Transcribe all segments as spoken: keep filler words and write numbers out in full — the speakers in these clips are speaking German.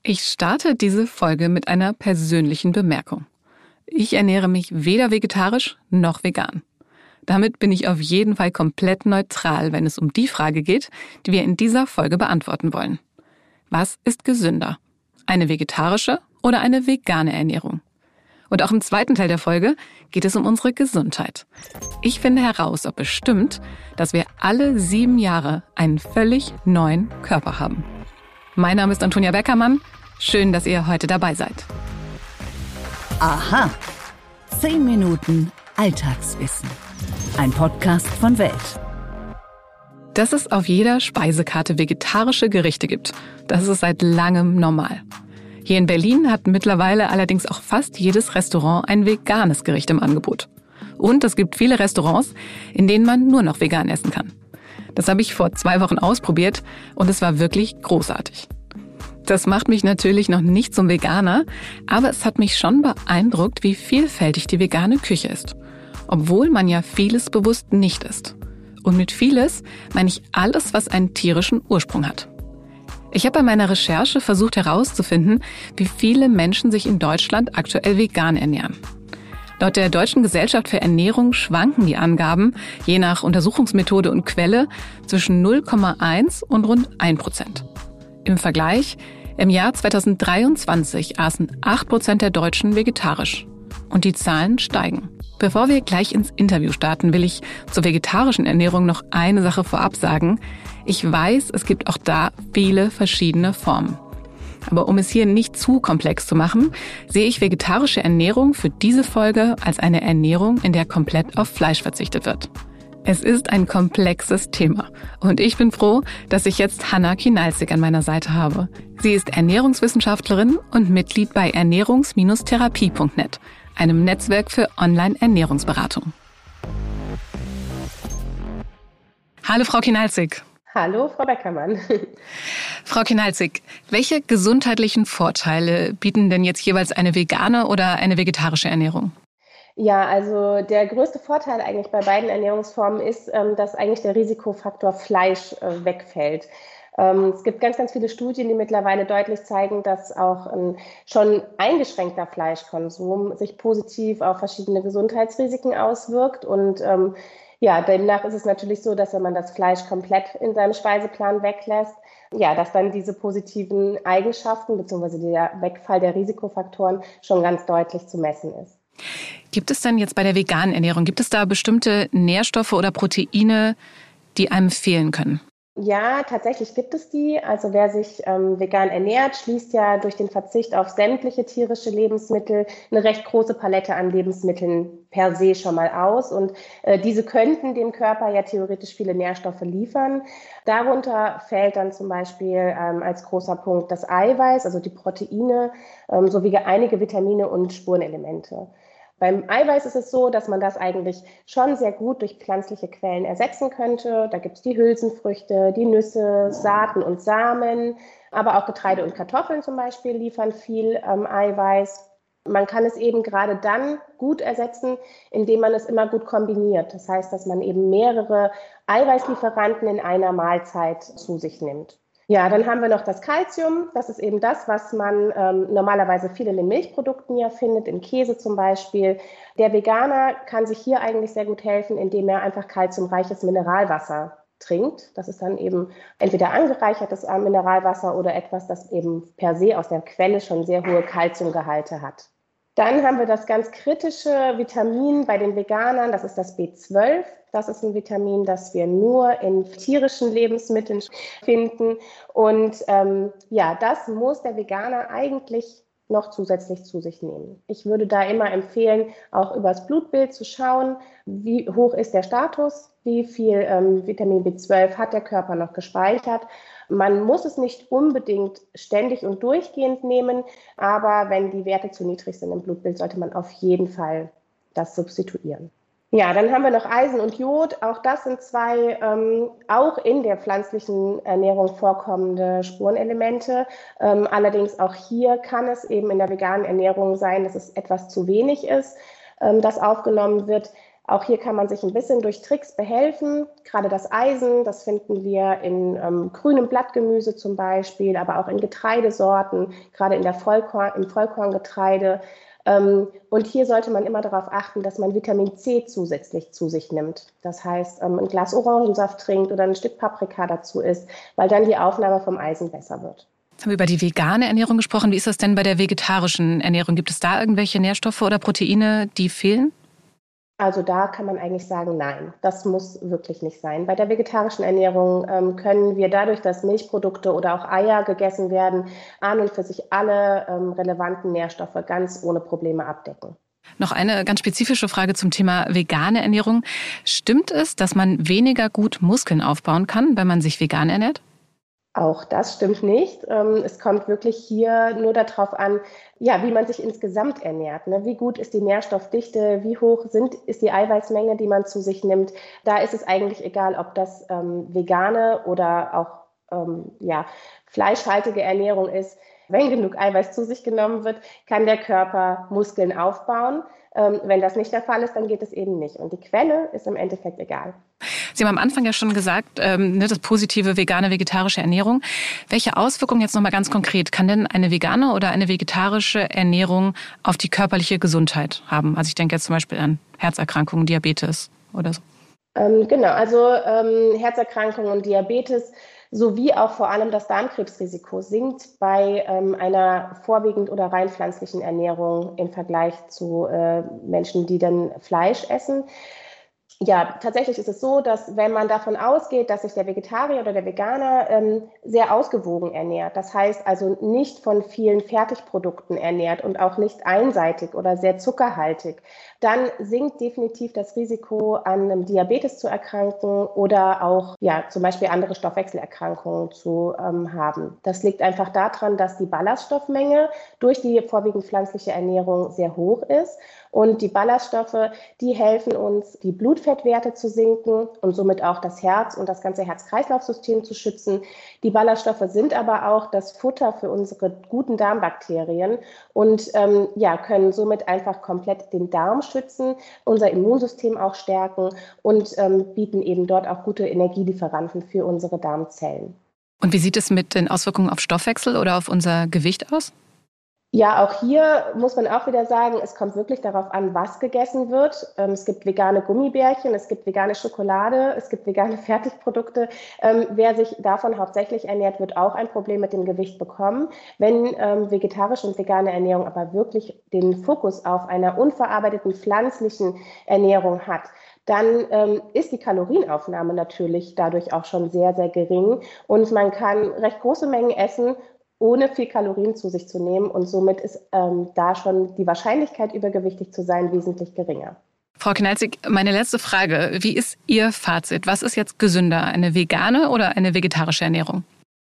Ich starte diese Folge mit einer persönlichen Bemerkung. Ich ernähre mich weder vegetarisch noch vegan. Damit bin ich auf jeden Fall komplett neutral, wenn es um die Frage geht, die wir in dieser Folge beantworten wollen. Was ist gesünder? Eine vegetarische oder eine vegane Ernährung? Und auch im zweiten Teil der Folge geht es um unsere Gesundheit. Ich finde heraus, ob es stimmt, dass wir alle sieben Jahre einen völlig neuen Körper haben. Mein Name ist Antonia Beckermann. Schön, dass ihr heute dabei seid. Aha. Zehn Minuten Alltagswissen. Ein Podcast von Welt. Dass es auf jeder Speisekarte vegetarische Gerichte gibt, das ist seit langem normal. Hier in Berlin hat mittlerweile allerdings auch fast jedes Restaurant ein veganes Gericht im Angebot. Und es gibt viele Restaurants, in denen man nur noch vegan essen kann. Das habe ich vor zwei Wochen ausprobiert und es war wirklich großartig. Das macht mich natürlich noch nicht zum Veganer, aber es hat mich schon beeindruckt, wie vielfältig die vegane Küche ist. Obwohl man ja vieles bewusst nicht isst. Und mit vieles meine ich alles, was einen tierischen Ursprung hat. Ich habe bei meiner Recherche versucht herauszufinden, wie viele Menschen sich in Deutschland aktuell vegan ernähren. Laut der Deutschen Gesellschaft für Ernährung schwanken die Angaben, je nach Untersuchungsmethode und Quelle, zwischen null Komma eins und rund ein Prozent. Im Vergleich, im Jahr zweitausenddreiundzwanzig aßen acht Prozent der Deutschen vegetarisch. Und die Zahlen steigen. Bevor wir gleich ins Interview starten, will ich zur vegetarischen Ernährung noch eine Sache vorab sagen. Ich weiß, es gibt auch da viele verschiedene Formen. Aber um es hier nicht zu komplex zu machen, sehe ich vegetarische Ernährung für diese Folge als eine Ernährung, in der komplett auf Fleisch verzichtet wird. Es ist ein komplexes Thema und ich bin froh, dass ich jetzt Hanna Kinalzig an meiner Seite habe. Sie ist Ernährungswissenschaftlerin und Mitglied bei ernährungs Therapie punkt net, einem Netzwerk für Online-Ernährungsberatung. Hallo Frau Kinalzig. Hallo Frau Beckermann. Frau Kinalzig, welche gesundheitlichen Vorteile bieten denn jetzt jeweils eine vegane oder eine vegetarische Ernährung? Ja, also der größte Vorteil eigentlich bei beiden Ernährungsformen ist, dass eigentlich der Risikofaktor Fleisch wegfällt. Es gibt ganz, ganz viele Studien, die mittlerweile deutlich zeigen, dass auch ein schon eingeschränkter Fleischkonsum sich positiv auf verschiedene Gesundheitsrisiken auswirkt. Und ähm, ja, demnach ist es natürlich so, dass wenn man das Fleisch komplett in seinem Speiseplan weglässt, ja, dass dann diese positiven Eigenschaften bzw. der Wegfall der Risikofaktoren schon ganz deutlich zu messen ist. Gibt es denn jetzt bei der veganen Ernährung, gibt es da bestimmte Nährstoffe oder Proteine, die einem fehlen können? Ja, tatsächlich gibt es die. Also wer sich ähm, vegan ernährt, schließt ja durch den Verzicht auf sämtliche tierische Lebensmittel eine recht große Palette an Lebensmitteln per se schon mal aus. Und äh, diese könnten dem Körper ja theoretisch viele Nährstoffe liefern. Darunter fällt dann zum Beispiel ähm, als großer Punkt das Eiweiß, also die Proteine, ähm, sowie einige Vitamine und Spurenelemente. Beim Eiweiß ist es so, dass man das eigentlich schon sehr gut durch pflanzliche Quellen ersetzen könnte. Da gibt es die Hülsenfrüchte, die Nüsse, Saaten und Samen, aber auch Getreide und Kartoffeln zum Beispiel liefern viel ähm, Eiweiß. Man kann es eben gerade dann gut ersetzen, indem man es immer gut kombiniert. Das heißt, dass man eben mehrere Eiweißlieferanten in einer Mahlzeit zu sich nimmt. Ja, dann haben wir noch das Calcium. Das ist eben das, was man ähm, normalerweise viel in den Milchprodukten ja findet, im Käse zum Beispiel. Der Veganer kann sich hier eigentlich sehr gut helfen, indem er einfach calciumreiches Mineralwasser trinkt. Das ist dann eben entweder angereichertes Mineralwasser oder etwas, das eben per se aus der Quelle schon sehr hohe Calciumgehalte hat. Dann haben wir das ganz kritische Vitamin bei den Veganern, das ist das B zwölf. Das ist ein Vitamin, das wir nur in tierischen Lebensmitteln finden. Und ähm, ja, das muss der Veganer eigentlich noch zusätzlich zu sich nehmen. Ich würde da immer empfehlen, auch über das Blutbild zu schauen, wie hoch ist der Status, wie viel ähm, Vitamin B zwölf hat der Körper noch gespeichert. Man muss es nicht unbedingt ständig und durchgehend nehmen, aber wenn die Werte zu niedrig sind im Blutbild, sollte man auf jeden Fall das substituieren. Ja, dann haben wir noch Eisen und Jod. Auch das sind zwei ähm, auch in der pflanzlichen Ernährung vorkommende Spurenelemente. Ähm, allerdings auch hier kann es eben in der veganen Ernährung sein, dass es etwas zu wenig ist, ähm, das aufgenommen wird. Auch hier kann man sich ein bisschen durch Tricks behelfen. Gerade das Eisen, das finden wir in ähm, grünem Blattgemüse zum Beispiel, aber auch in Getreidesorten, gerade in der Vollkorn, im Vollkorngetreide. Ähm, und hier sollte man immer darauf achten, dass man Vitamin C zusätzlich zu sich nimmt. Das heißt, ähm, ein Glas Orangensaft trinkt oder ein Stück Paprika dazu isst, weil dann die Aufnahme vom Eisen besser wird. Jetzt haben wir über die vegane Ernährung gesprochen. Wie ist das denn bei der vegetarischen Ernährung? Gibt es da irgendwelche Nährstoffe oder Proteine, die fehlen? Also da kann man eigentlich sagen, nein, das muss wirklich nicht sein. Bei der vegetarischen Ernährung ähm, können wir dadurch, dass Milchprodukte oder auch Eier gegessen werden, an und für sich alle ähm, relevanten Nährstoffe ganz ohne Probleme abdecken. Noch eine ganz spezifische Frage zum Thema vegane Ernährung. Stimmt es, dass man weniger gut Muskeln aufbauen kann, wenn man sich vegan ernährt? Auch das stimmt nicht. Es kommt wirklich hier nur darauf an, ja, wie man sich insgesamt ernährt. Ne? Wie gut ist die Nährstoffdichte, wie hoch sind, ist die Eiweißmenge, die man zu sich nimmt. Da ist es eigentlich egal, ob das ähm, vegane oder auch ähm, ja, fleischhaltige Ernährung ist. Wenn genug Eiweiß zu sich genommen wird, kann der Körper Muskeln aufbauen. Ähm, wenn das nicht der Fall ist, dann geht es eben nicht. Und die Quelle ist im Endeffekt egal. Sie haben am Anfang ja schon gesagt, ähm, das positive vegane, vegetarische Ernährung. Welche Auswirkungen jetzt nochmal ganz konkret kann denn eine vegane oder eine vegetarische Ernährung auf die körperliche Gesundheit haben? Also ich denke jetzt zum Beispiel an Herzerkrankungen, Diabetes oder so. Ähm, genau, also ähm, Herzerkrankungen und Diabetes sowie auch vor allem das Darmkrebsrisiko sinkt bei ähm, einer vorwiegend oder rein pflanzlichen Ernährung im Vergleich zu äh, Menschen, die dann Fleisch essen. Ja, tatsächlich ist es so, dass wenn man davon ausgeht, dass sich der Vegetarier oder der Veganer ähm, sehr ausgewogen ernährt, das heißt also nicht von vielen Fertigprodukten ernährt und auch nicht einseitig oder sehr zuckerhaltig, dann sinkt definitiv das Risiko, an einem Diabetes zu erkranken oder auch ja zum Beispiel andere Stoffwechselerkrankungen zu ähm, haben. Das liegt einfach daran, dass die Ballaststoffmenge durch die vorwiegend pflanzliche Ernährung sehr hoch ist. Und die Ballaststoffe, die helfen uns, die Blutfettwerte zu senken und somit auch das Herz und das ganze Herz-Kreislauf-System zu schützen. Die Ballaststoffe sind aber auch das Futter für unsere guten Darmbakterien und ähm, ja, können somit einfach komplett den Darm schützen, unser Immunsystem auch stärken und ähm, bieten eben dort auch gute Energielieferanten für unsere Darmzellen. Und wie sieht es mit den Auswirkungen auf Stoffwechsel oder auf unser Gewicht aus? Ja, auch hier muss man auch wieder sagen, es kommt wirklich darauf an, was gegessen wird. Ähm, es gibt vegane Gummibärchen, es gibt vegane Schokolade, es gibt vegane Fertigprodukte. Ähm, wer sich davon hauptsächlich ernährt, wird auch ein Problem mit dem Gewicht bekommen. Wenn ähm, vegetarische und vegane Ernährung aber wirklich den Fokus auf einer unverarbeiteten pflanzlichen Ernährung hat, dann ähm, ist die Kalorienaufnahme natürlich dadurch auch schon sehr, sehr gering und man kann recht große Mengen essen, ohne viel Kalorien zu sich zu nehmen. Und somit ist ähm, da schon die Wahrscheinlichkeit, übergewichtig zu sein, wesentlich geringer. Frau Knalzig, meine letzte Frage. Wie ist Ihr Fazit? Was ist jetzt gesünder, eine vegane oder eine vegetarische Ernährung?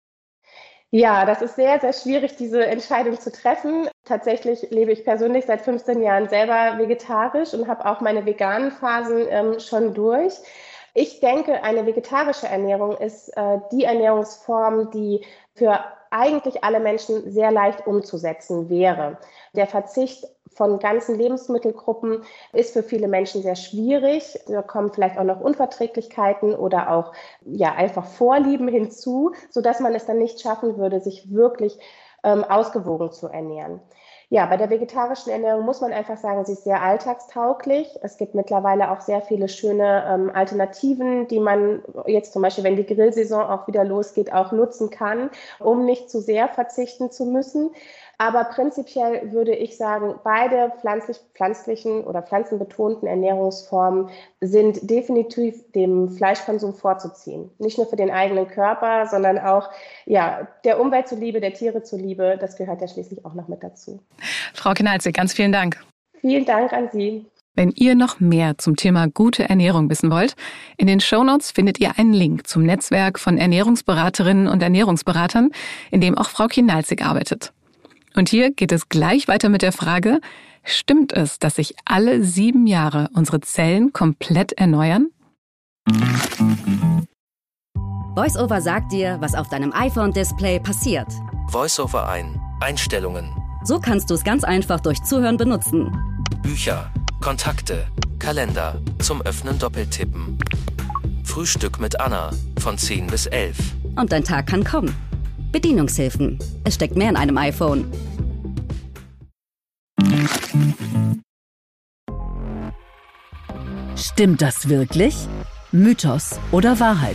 Ja, das ist sehr, sehr schwierig, diese Entscheidung zu treffen. Tatsächlich lebe ich persönlich seit fünfzehn Jahren selber vegetarisch und habe auch meine veganen Phasen ähm, schon durch. Ich denke, eine vegetarische Ernährung ist äh, die Ernährungsform, die für eigentlich alle Menschen sehr leicht umzusetzen wäre. Der Verzicht von ganzen Lebensmittelgruppen ist für viele Menschen sehr schwierig. Da kommen vielleicht auch noch Unverträglichkeiten oder auch ja einfach Vorlieben hinzu, sodass man es dann nicht schaffen würde, sich wirklich ähm, ausgewogen zu ernähren. Ja, bei der vegetarischen Ernährung muss man einfach sagen, sie ist sehr alltagstauglich. Es gibt mittlerweile auch sehr viele schöne ähm, Alternativen, die man jetzt zum Beispiel, wenn die Grillsaison auch wieder losgeht, auch nutzen kann, um nicht zu sehr verzichten zu müssen. Aber prinzipiell würde ich sagen, beide pflanzlich, pflanzlichen oder pflanzenbetonten Ernährungsformen sind definitiv dem Fleischkonsum vorzuziehen. Nicht nur für den eigenen Körper, sondern auch ja, der Umwelt zuliebe, der Tiere zuliebe. Das gehört ja schließlich auch noch mit dazu. Frau Knalzig, ganz vielen Dank. Vielen Dank an Sie. Wenn ihr noch mehr zum Thema gute Ernährung wissen wollt, in den Shownotes findet ihr einen Link zum Netzwerk von Ernährungsberaterinnen und Ernährungsberatern, in dem auch Frau Knalzig arbeitet. Und hier geht es gleich weiter mit der Frage, stimmt es, dass sich alle sieben Jahre unsere Zellen komplett erneuern? VoiceOver sagt dir, was auf deinem iPhone-Display passiert. VoiceOver ein. Einstellungen. So kannst du es ganz einfach durch Zuhören benutzen. Bücher, Kontakte, Kalender, zum Öffnen doppeltippen. Frühstück mit Anna, von zehn bis elf. Und dein Tag kann kommen. Bedienungshilfen. Es steckt mehr in einem iPhone. Stimmt das wirklich? Mythos oder Wahrheit?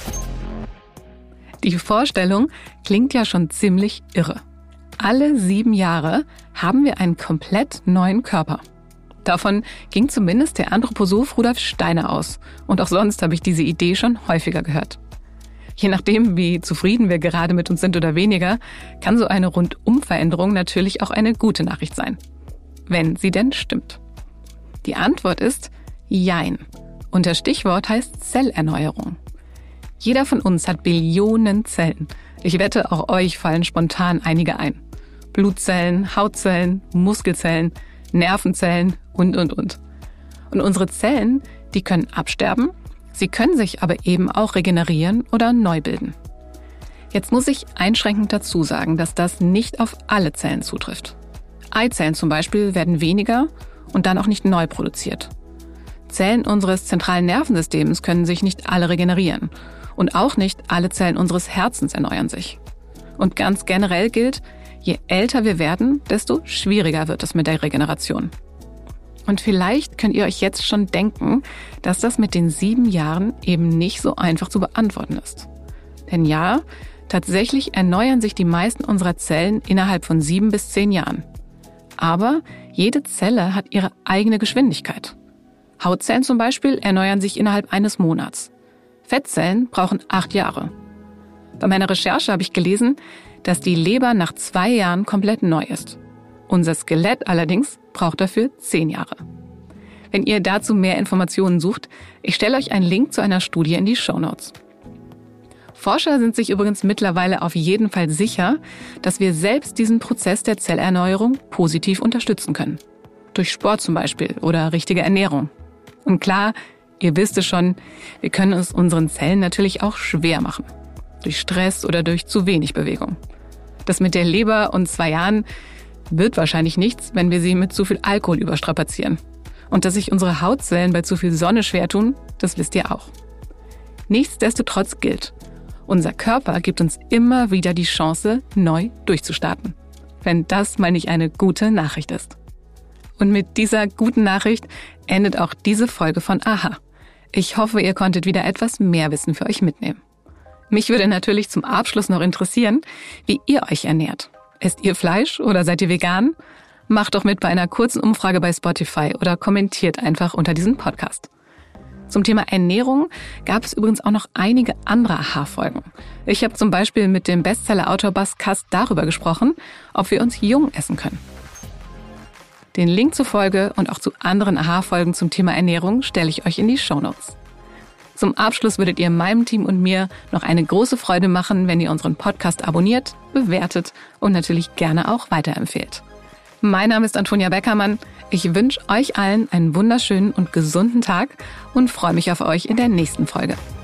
Die Vorstellung klingt ja schon ziemlich irre. Alle sieben Jahre haben wir einen komplett neuen Körper. Davon ging zumindest der Anthroposoph Rudolf Steiner aus. Und auch sonst habe ich diese Idee schon häufiger gehört. Je nachdem, wie zufrieden wir gerade mit uns sind oder weniger, kann so eine Rundumveränderung natürlich auch eine gute Nachricht sein. Wenn sie denn stimmt. Die Antwort ist Jein. Und das Stichwort heißt Zellerneuerung. Jeder von uns hat Billionen Zellen. Ich wette, auch euch fallen spontan einige ein. Blutzellen, Hautzellen, Muskelzellen, Nervenzellen und, und, und. Und unsere Zellen, die können absterben, sie können sich aber eben auch regenerieren oder neu bilden. Jetzt muss ich einschränkend dazu sagen, dass das nicht auf alle Zellen zutrifft. Eizellen zum Beispiel werden weniger und dann auch nicht neu produziert. Zellen unseres zentralen Nervensystems können sich nicht alle regenerieren. Und auch nicht alle Zellen unseres Herzens erneuern sich. Und ganz generell gilt, je älter wir werden, desto schwieriger wird es mit der Regeneration. Und vielleicht könnt ihr euch jetzt schon denken, dass das mit den sieben Jahren eben nicht so einfach zu beantworten ist. Denn ja, tatsächlich erneuern sich die meisten unserer Zellen innerhalb von sieben bis zehn Jahren. Aber jede Zelle hat ihre eigene Geschwindigkeit. Hautzellen zum Beispiel erneuern sich innerhalb eines Monats. Fettzellen brauchen acht Jahre. Bei meiner Recherche habe ich gelesen, dass die Leber nach zwei Jahren komplett neu ist. Unser Skelett allerdings braucht dafür zehn Jahre. Wenn ihr dazu mehr Informationen sucht, ich stelle euch einen Link zu einer Studie in die Shownotes. Forscher sind sich übrigens mittlerweile auf jeden Fall sicher, dass wir selbst diesen Prozess der Zellerneuerung positiv unterstützen können. Durch Sport zum Beispiel oder richtige Ernährung. Und klar, ihr wisst es schon, wir können es unseren Zellen natürlich auch schwer machen. Durch Stress oder durch zu wenig Bewegung. Das mit der Leber und zwei Jahren wird wahrscheinlich nichts, wenn wir sie mit zu viel Alkohol überstrapazieren. Und dass sich unsere Hautzellen bei zu viel Sonne schwer tun, das wisst ihr auch. Nichtsdestotrotz gilt, unser Körper gibt uns immer wieder die Chance, neu durchzustarten. Wenn das mal nicht eine gute Nachricht ist. Und mit dieser guten Nachricht endet auch diese Folge von Aha. Ich hoffe, ihr konntet wieder etwas mehr Wissen für euch mitnehmen. Mich würde natürlich zum Abschluss noch interessieren, wie ihr euch ernährt. Esst ihr Fleisch oder seid ihr vegan? Macht doch mit bei einer kurzen Umfrage bei Spotify oder kommentiert einfach unter diesem Podcast. Zum Thema Ernährung gab es übrigens auch noch einige andere Aha-Folgen. Ich habe zum Beispiel mit dem Bestseller-Autor Bas Kast darüber gesprochen, ob wir uns jung essen können. Den Link zur Folge und auch zu anderen Aha-Folgen zum Thema Ernährung stelle ich euch in die Shownotes. Zum Abschluss würdet ihr meinem Team und mir noch eine große Freude machen, wenn ihr unseren Podcast abonniert, bewertet und natürlich gerne auch weiterempfehlt. Mein Name ist Antonia Beckermann. Ich wünsche euch allen einen wunderschönen und gesunden Tag und freue mich auf euch in der nächsten Folge.